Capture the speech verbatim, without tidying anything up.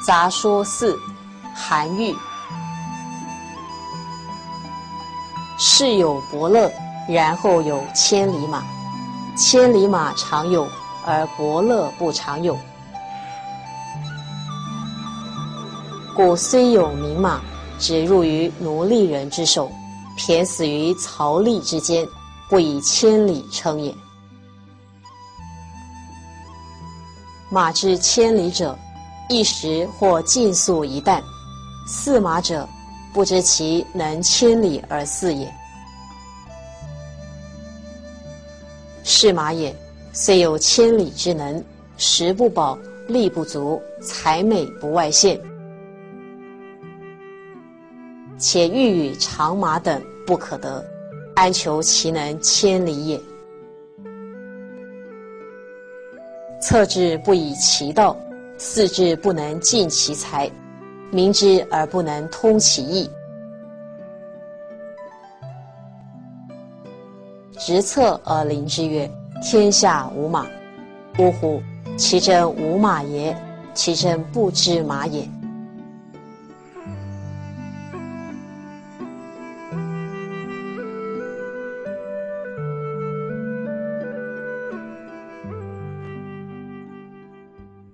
杂说四，韩愈。世有伯乐，然后有千里马。千里马常有，而伯乐不常有。故虽有名马，只入于奴隶人之手，骈死于槽枥之间，不以千里称也。马之千里者，一时或竞速一旦；驷马者，不知其能千里而饲也。是马也，虽有千里之能，食不饱，力不足，才美不外见。且欲与长马等不可得，安求其能千里也？策之不以其道，肆之不能尽其才，明之而不能通其意。直策而临之曰：天下无马。呜呼！其真无马也，其真不知马也。